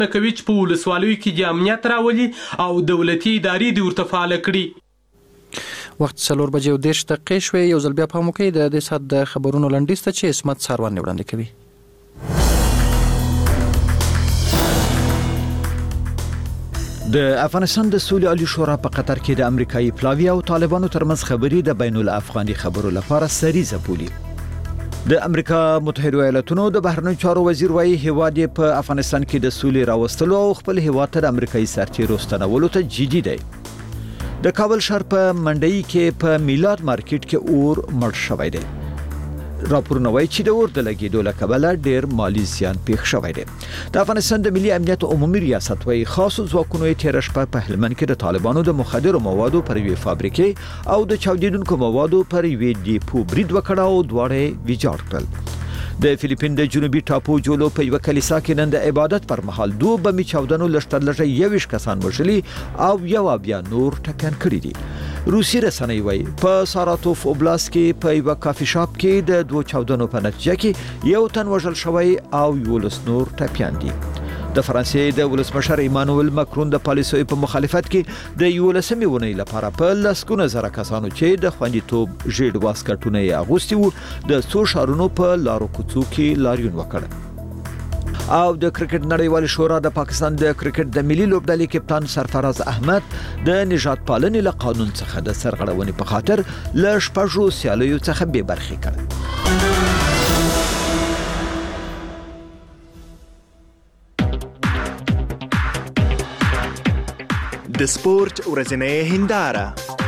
کوي چې په ولسوالیو کې د امنیت راولي او دولتي ادارې دې ورته فعاله کړي. وخت 4:30 شوې. یو ځل بیا په موقع د دې سات د خبرونو لنډیز ته چې اسمت ساروان وړاندې کوي. د افغانستان د سولې عالی شورا په قطر کې د امریکایي پلاوی او طالبانو ترمنځ خبرې د بین الافغاني خبرو لپاره سریزه بولي. د امریکا متحده ایالاتونو د بهرنیو چارو وزیر وايي هیواد په افغانستان کې د سولې راوستلو او خپل هیواد ته د امریکایي سرتیرو ستنولو ته جدي دی. د کابل ښار په منډي کې په میلاد مارکیټ کې اور مړ شوی دی. راپورونه وايي چې د اور د لګېدو له کبله ډېر مالی زیان پیښ شوی دی. د افغانستان د ملي امنیت عمومي ریاست وايي خاصو ځواکونو یې تېره شپه په هلمند کې د طالبانو د مخدرو موادو پر یوې فابریکې او د چاودېدونکو موادو پر یوې ډیپو برید وکړ او دواړه یې ویجاړ کړل. د فلیپین د جنوبي ټاپو جولو په یو کلیسا کې نن د عبادت پر مهال دوه بمي چاودنو لږ 21 کسان وژلي او یو بیا نور ټپیان کړي دي. روسي رسنۍ وايي په ساراتوف اوبلاست کې په یو کافي شاپ کې د دوه چاودنو په نتیجه کې یو تن وژل شوی او 11 نور ټپیان دي. د فرانسې د ولسمشر ایمانوئل ماکرون د پالیسیو په مخالفت کې د 11مې ونې لپاره په لسګونه زره کسانو چې د خوندیتوب ژیړ واسکټونه یې اغوستي وو د څو ښارونو په لارو کوڅو کې لاریون وکړ. او د کرکټ نړیوال شورا د پاکستان د کرکټ د ملي لوبډلې کپتان سرفراز احمد د نجات پالنې له قانون څخه د سرغړونې په خاطر له شپږو سیالیو څخه بې برخې کړ. د سپورت ورځنۍ هنداره.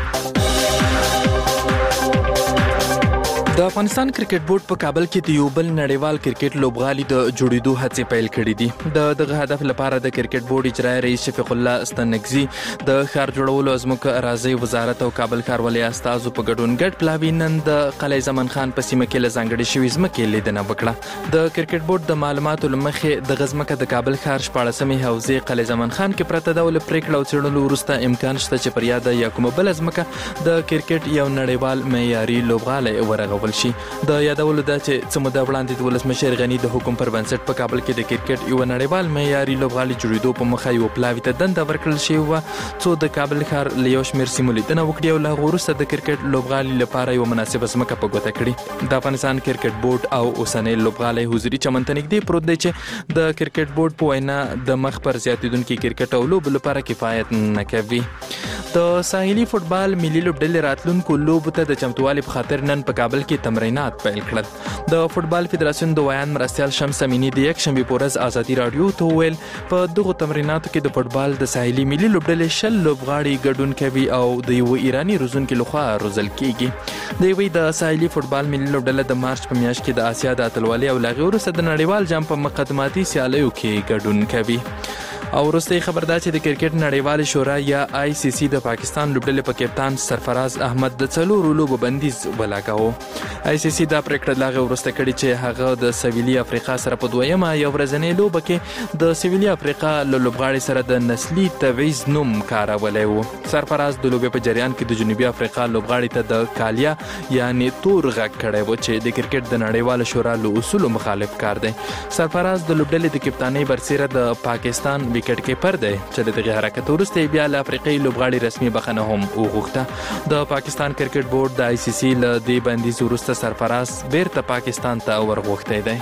د افغانستان کرکټ بورډ په کابل کې د یو بل نړیوال کرکټ لوبغالي د جوړېدو هڅې پیل کړې دي. دغه هدف لپاره د کرکټ بورډ اجرایي رئیس شفیق الله ستنګزي د ښار جوړولو ازمکه اراضي وزارت او کابل ښاروالۍ استازو په ګډون ګډ پلاوي نن د قلعه زمان خان په سیمه کې له ځانګړې شوې ځمکې لیدنه وکړه. د کرکټ بورډ د معلوماتو له مخې د ځمکه د کابل ښار 14مې حوزې قلعه زمان خان کې پرته ده او له پریکړې او څېړنو وروسته امکان شته چې پر یاده یا کومه بله ځمکه د کرکټ یو نړیوال معیاري لوبغالی ورغول شي. د یادولو ده چې څه موده وړاندې د ولسمشر غني د حکم پر بنسټ په کابل کې د کرکټ یو نړیوال معیاري لوبغالي جوړېدو په مخه یو پلاوي ته دنده ورکړل شوې وه څو د کابل ښار له یو شمېر سیمو لیدنه وکړي او له هغو وروسته د کرکټ لوبغالي لپاره یوه مناسبه ځمکه په ګوته کړي. د افغانستان کرکټ بورډ او اوسنی لوبغالی حضوري چمن ته نږدې پروت دی چې د کرکټ بورډ په وینا د مخ پر زیاتېدونکي کرکټ او لوبو لپاره کفایت نه کوي. د ساحلي فوټبال ملي لوبډلې راتلونکو لوبو ته د چمتووالي په خاطر نن په کابل کې تمرینات پیل کړل. د فوټبال فدراسیون د ویان مرستیال شمس امینی د یکشنبې په ورځ ازادي راډیو ته وویل په دغو تمریناتو کې د فوټبال د ساحلي ملي لوبډلې 10 لوبغاړي ګډون کوي او د یوه ایراني روزونکي لخوا روزل کیږي. د ساحلي فوټبال ملي لوبډله د مارچ په میاشت کې د آسیا د اتلولۍ او له هغې وروسته د نړیوال جام په مقدماتي سیالیو کې ګډون کوي. او وروسته خبر ده چې د کرکټ نړیوالې شورا یا ICC د پاکستان لوبډلې په کپتان سرفراز احمد د 4 لوبو بندیز ولګاوه. ICC دا پریکړه لا وروسته کړې چې هغه د سویلي افریقا سره په دویمه یو ورځنۍ لوبه کې د سویلي افریقا له لوبغاړي سره د نسلي تبعیض نوم کارولی و. سرفراز د لوبې په جریان کې د جنوبي افریقا لوبغاړي ته د کالیا یعنی تور غږ کړی و چې د کرکټ د نړیواله شورا له اصولو مخالف کار دی. سرفراز د لوبډلې د کپتانۍ برسیره د پاکستان وکټ کیپر دی چې د دغه حرکت وروسته بیا له افریقایي لوبغاړي رسمي بخښنه هم وغوښته. د پاکستان کرکټ بورډ د ICC له دې بندیز وروسته سرفراز بیرته پاکستان ته ورغوښتی دی.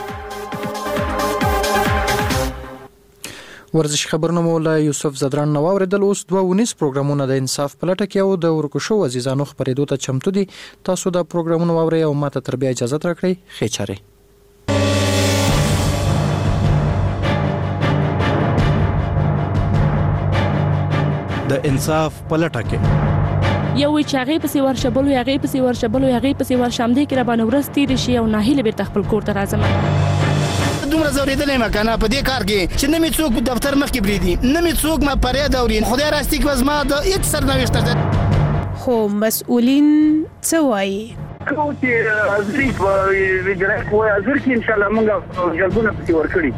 ورزش خبرونه مولا یوسف زدران نو اوریدل. اوس 2 پروګرامونه د انصاف پلټه کې او د ورکو شو عزیزانو خبرېدو ته چمتو دي. تاسو دا پروګرامونه واورئ او ماته تر بیا اجازه راکړئ. ښه چاره. د انصاف پلټه کې یو چې هغه پسې ورشبلو هغه پسې ورشامدې کې را باندې ورستې شي او ناهیله به تخپل کور ته راځم. دومره زوریدلې مکانه په دې کار کې چې نه می څوک دفتر مخ کې بریدي نه می څوک ما پرې دورین خدای راستي کې وزما د هیڅ سرنوشت خو مسؤلین څه وایي کوم چې ازري ویډرک وای ازر کې ان شاء الله موږ جلبونه پسې ورکړي.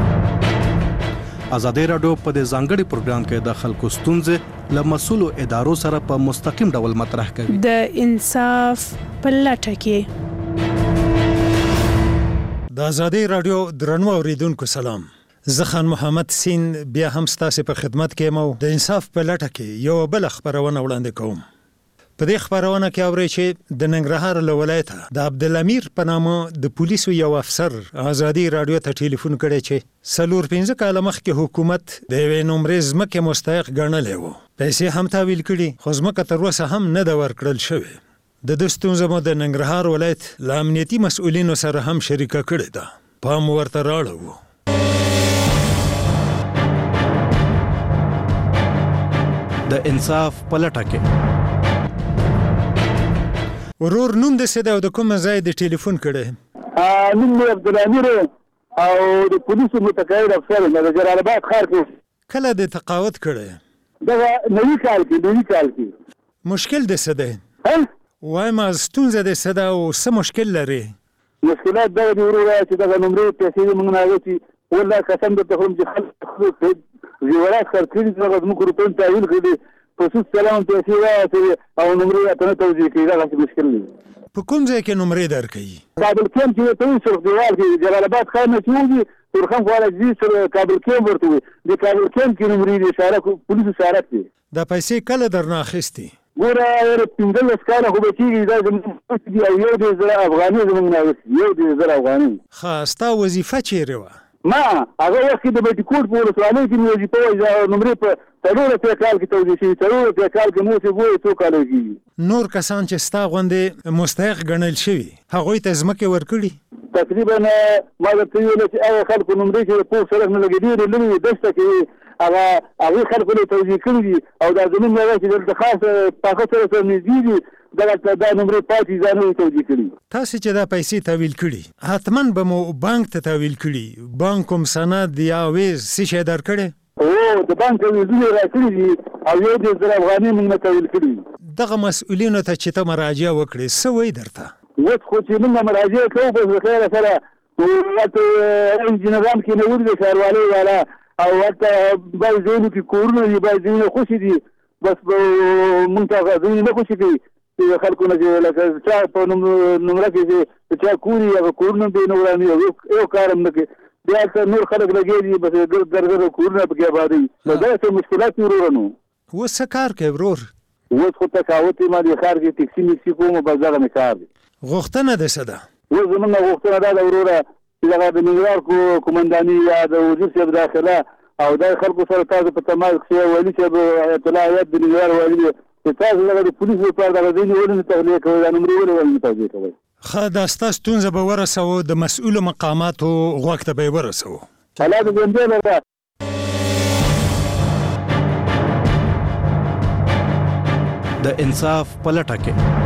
ازادي راډیو په دې ځانګړي پروګرام کې د خلکو ستونزې له مسؤلو ادارو سره په مستقیم ډول مطرح کوي. د انصاف پلټه کې د ازادي راډیو درنو اوریدونکو سلام. زه خان محمد سین بیا هم ستاسو په خدمت کې مو د انصاف په لټه کې یو بل خبرونه وړاندې کوم. په دې خبرونه کې اوري چې د ننګرهار له ولایته د عبدالامیر په نامه د پولیسو یو افسر آزادي رادیو ته ټلیفون کړی چې 4-5 کاله مخکې حکومت د یوې نومرې ځمکې مستحق ګڼلې و. پیسې هم تحویل کړي خو ځمکه تر اوسه هم نه ده ورکړل شوې. د دې ستونزه مو د ننګرهار ولایت له امنیتي مسؤلینو سره هم شریکه کړې ده. پام ورته راړو. د انصاف په لټه کې ورور نوم د سید او د کوم ځای د ټلیفون کړه؟ نوم مې عبدالامیر او د پولیسو متقاعد افسر د جلال آباد ښار کې. کله د تقاعد کړه؟ دغه نوي کال کې. مشکل د څه دی؟ وایم ستونزه د څه ده او څه مشکل لري؟ مشکلات دغه دی وروره چې دغه نومرې پیسې موږ نه اغوستي والله قسم درته خورم چې خلک زیورات خرڅ کړي دغه زموږ روپۍ تحویل کړي خصوص سلام پیسې واخلې او نومرې راته نه توجیه کوي. دغه مشکل دی. په کوم ځای کې نومرې درکوي؟ کابل کیم چې ته وایي سرخ دیوال کې جلال آباد ښار نه چې وځي تورخم خواله ځي کابل کیم ورته وایي. د کابل کیم کې نومرې دي اشاره پولیسو اشارت دی. دا پیسې کله درنه اخیستې؟ ګوره 15 کاله خو به کېږي دا زموږ دي او 1,000 افغانۍ زموږ نه اخیستي 1,000 افغانۍ. ښه ستا وظیفه چیرې وه؟ ما هغه وخت کې د بټي کوټ په ولسوالۍ کې مې وظیفه وه نومرې په 4 کال کې توجیه شوي 4 کال کې مو چې ګورې 2 کاله کېږي. نور کسان چې ستا غوندې مستحق ګڼل شوي هغوی ته ځمکې ورکړي؟ تقریبا ما درته ویله چې هغه خلکو نومرې چې د پوخ سړک نه لګي ډېرې لرې دښته کې هغې خلکو له توجیه کړي دي او دا زموږ هغه چې دلته خاص پاخه سره نږدې دي دغه دا نومرې پاتې ځان یې توجیه کړي. تاسې چې دا پیسې تحویل کړي حتما به مو بانک ته تحویل کړي. بانک کوم سند یا ویز څه شی درکړی؟ د بانک ویزونه راکړي دي او 1,000 افغانۍ موږ نه تحویل کړي. دغه مسؤلینو ته چې ته مراجعه وکړې څه وایي درته؟ اوس خو چې موږ مراجعه کوو بس د خیره سره ورته انجینران کې نه ولي د ښاروالۍ والا او ورته بعضې ځایونو کې کورونه دي بعضې ځایونه خوشې دي بس موږ ته هغه ځایونه نه خوشې کوي چې خلکو نه چې لکه چا په نومره کې چې چا کوري هغه کورونه به نه ورانوي یو کار هم نه کوي. بیا هلته نور خلک لګیا دي بس ګرد کورونه پکې ابادوي. نو داسې مشکلات یې وروره نو. اوس څه کار کوې ورور؟ اوس خو تقاعد یم ما دې ښار کې ټکسي مکسي کوم بس دغه مې کار دی. غوښتنه دې څه ده؟ اوس زموږ غوښتنه دا ده وروره چې دغه د ننګرهار قومنداني یا د وزیر صاحب داخله او دا خلکو سره تاسو په تماس کې والي صاحب آیت الله حیات د ننګرهار والي دی چې تاسو دغه د پولیسو لپاره دغه ځینې ولې نه تحلیه کوئ دا نومرې ولې ولې نه توجیه کوئ؟ ښه دا ستا ستونزه به ورسوو د مسؤلو مقاماتو غوږ ته به یې ورسوو. الله دې ژوندی لره. د انصاف په لټه کې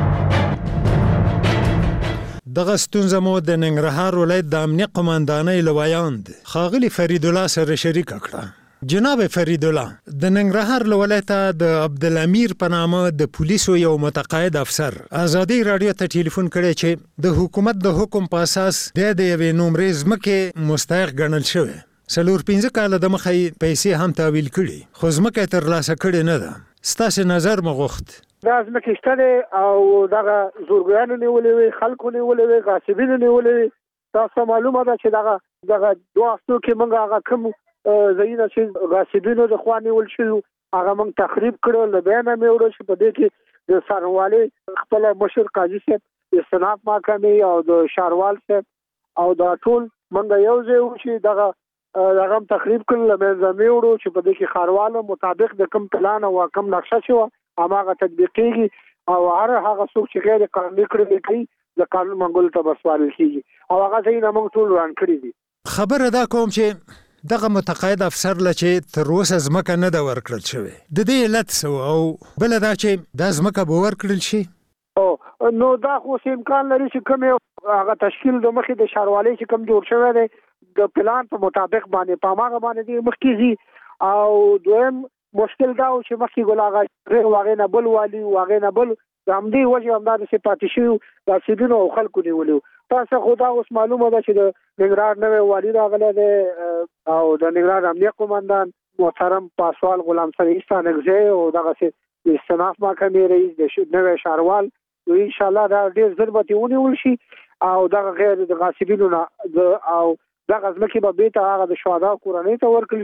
دغه ستونزه مو د ننګرهار ولایت د امنیه قماندانۍ له ویاند ښاغلي فرید الله سره شریکه کړه. جناب فرید الله د ننګرهار له ولایته د عبدالامیر په نامه د پولیسو یو متقاعد افسر آزادي رادیو ته ټلیفون کړی چې د حکومت د حکم په اساس د یوې نومرې ځمکې مستحق ګڼل شوی. 4-5 کاله د مخه یې پیسې هم تحویل کړي خو ځمکه یې ترلاسه کړې نه ده. ستاسې نظر مو غوښت. دا ځمکې شته دی او دغه زورګیانو نیولې وي خلکو نیولې وي غاصبینو نیولې وي. تاسو معلومه ده چې دغه 2 هفتو کې موږ هغه کوم ځایونه چې غاصبینو د خوا نیول شوي هغه موږ تخریب کړل. له بیانه مې وړو چې په دې کې د څارنوالۍ خپله مشر قاضي صاحب استناف محکمې او د ښاروال صاحب او دا ټول موږ یو ځای وو چې دغه هم تخریب کړل. له منځه مې وړو چې په دې کې ښاروالو مطابق د کوم پلان او کوم نقشه چې وه هماغه تطبیقېږي او هر هغه څوک چې غیر قانوني کړنې کوي د قانون منګولو ته به سپارل کېږي او هغه ځایونه موږ ټول وران کړي دي. خبره دا کوم چې دغه متقاعد افسر له چې تر اوسه ځمکه نه ده ورکړل شوې د دې علت څه او بله دا چې دا ځمکه به ورکړل شي؟ نو دا خو امکان لري چې کوم هغه تشکیل د مخې د ښاروالۍ چې کوم جوړ شوی دی د پلان په مطابق باندې په هماغه باندې دی مخکې ځي. او دویم مشکل دا و چې مخکې ګل آغا هغې نه بل والي هغې نه بل د همدې وجې همدا داسې پاتې شوي غاصبینو او خلکو نیولي وو. تاسو خو دا اوس معلومه ده چې د ننګرهار نوی والي راغلی دی او د ننګرهار امنیه قماندان محترم پاسوال غلام سري ستانکزی او دغسې د استناف محکمې رئیس د نوی ښاروال انشاءالله دا ډېر ژر به ترې ونیول شي او دغه غیر د غاصبینو نه او دا غزمه کې به بیت هغه د شهدا کورنۍ ته ورکړي